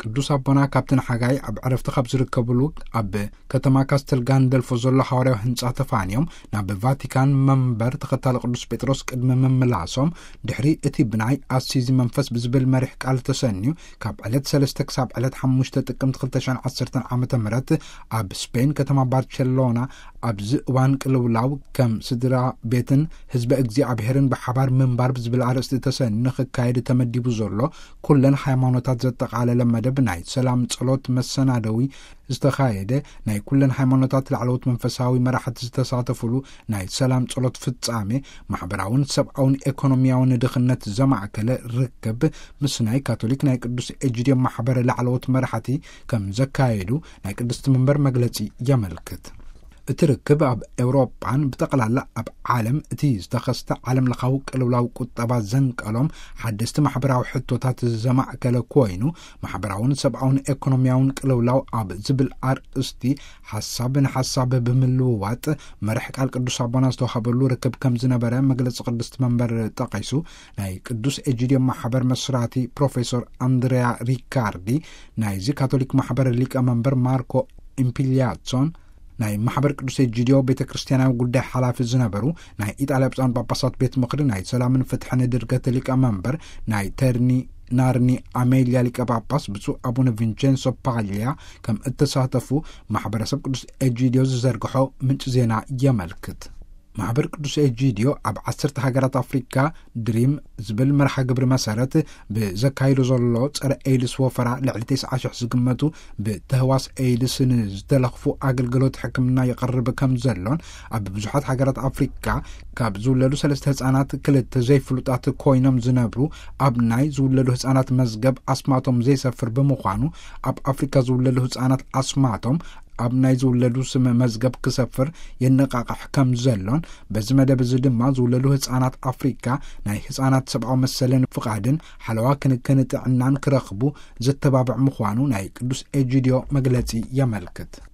ቅዱስ አቦና ካፕተን ሓጋይ ኣብ ዕረፍቲ ካብ ዝርከብሉ ኣብ ከተማ ካስተል ጋንደልፎ ዘሎ ሓዋርያዊ ህንጻ ተፋንዮም ናብ ቫቲካን መንበር ተኸታሊ ቅዱስ ጴጥሮስ ቅድሚ መምላሶም ድሕሪ እቲ ብናይ ኣሲዚ መንፈስ ብዝብል መሪሕ ቃል ተሰንዩ ካብ ዕለት 3 ክሳብ ዕለት 5 ጥቅምቲ 2010 ዓመተ ምህረት ኣብ ስፔን ከተማ ባርቸሎና ኣብዚ እዋን ቅልውላው ከም ስድራ ቤትን ህዝቢ እግዚኣብሔርን ብሓባር ምንባር ብዝብል ኣርእስቲ ተሰንዩ ንኽካየድ ተመዲቡ ዘሎ ኩለን ሃይማኖታት ዘጠቃለለ መደብ ናይ ሰላም ጸሎት መሰናደዊ ዝተኻየደ ናይ ኩለን ሃይማኖታት ላዕለዎት መንፈሳዊ መራሕቲ ዝተሳተፉሉ ናይ ሰላም ጸሎት ፍጻሜ ማሕበራውን ሰብኣውን ኢኮኖሚያውን ድኽነት ዘማዕከለ ርክብ ምስ ናይ ካቶሊክ ናይ ቅዱስ ኤጂዲዮም ማሕበር ላዕለዎት መራሕቲ ከም ዘካየዱ ናይ ቅድስቲ መንበር መግለጺ የመልክት። እቲ ርክብ ኣብ ኤውሮጳን ብጠቕላላ ኣብ ዓለም እቲ ዝተኸስተ ዓለም ለኻዊ ቅልውላው ቁጠባ ዘንቀሎም ሓደስቲ ማሕበራዊ ሕቶታት ዘማዕከለ ኮይኑ ማሕበራውን ሰብኣውን ኢኮኖሚያውን ቅልውላው ኣብ ዝብል ኣርእስቲ ሓሳብ ንሓሳብ ብምልውዋጥ መርሕ ቃል ቅዱስ ኣቦና ዝተዋሃበሉ ርክብ ከም ዝነበረ መግለፂ ቅድስቲ መንበር ጠቒሱ ናይ ቅዱስ ኤጂዲዮም ማሕበር መስራቲ ፕሮፌሰር ኣንድሪያ ሪካርዲ ናይዚ ካቶሊክ ማሕበር ሊቀ መንበር ማርኮ ኢምፒሊያትሶን ናይ ማሕበር ቅዱስ ኤጂዲዮ ቤተ ክርስቲያናዊ ጉዳይ ሓላፊ ዝነበሩ ናይ ኢጣልያ ብፁዓን ጳጳሳት ቤት ምክሪ ናይ ሰላምን ፍትሕን ድርገት ሊቀ መንበር ናይ ተርኒ ናርኒ አሜሊያ ሊቀ ጳጳስ ብፁዕ አቡነ ቪንቼንሶ ፓግሊያ ከም እተሳተፉ ማሕበረሰብ ቅዱስ ኤጂዲዮ ዝዘርግሖ ምንጭ ዜና የመልክት። ማሕበር ቅዱስ ኤጂዲዮ ኣብ 10 ሃገራት ኣፍሪካ ድሪም ዝብል መርሓ ግብሪ መሰረት ብዘካይዱ ዘሎ ፀረ ኤድስ ወፈራ ልዕሊ 9,000 ዝግመቱ ብተህዋስ ኤድስ ንዝተለኽፉ ኣገልግሎት ሕክምና የቕርብ ከም ዘሎን ኣብ ብዙሓት ሃገራት ኣፍሪካ ካብ ዝውለዱ 3 ህፃናት 2 ዘይፍሉጣት ኮይኖም ዝነብሩ ኣብ ናይ ዝውለዱ ህፃናት መዝገብ ኣስማቶም ዘይሰፍር ብምዃኑ ኣብ ኣፍሪካ ዝውለዱ ህፃናት ኣስማቶም ኣብ ናይ ዝውለዱ ስም መዝገብ ክሰፍር የነቃቃሕ ከም ዘሎን በዚ መደብ እዚ ድማ ዝውለዱ ህፃናት ኣፍሪካ ናይ ህፃናት ሰብኣዊ መሰልን ፍቃድን ሓለዋ ክንክን ጥዕናን ክረኽቡ ዘተባብዕ ምዃኑ ናይ ቅዱስ ኤጂዲዮ መግለጺ የመልክት።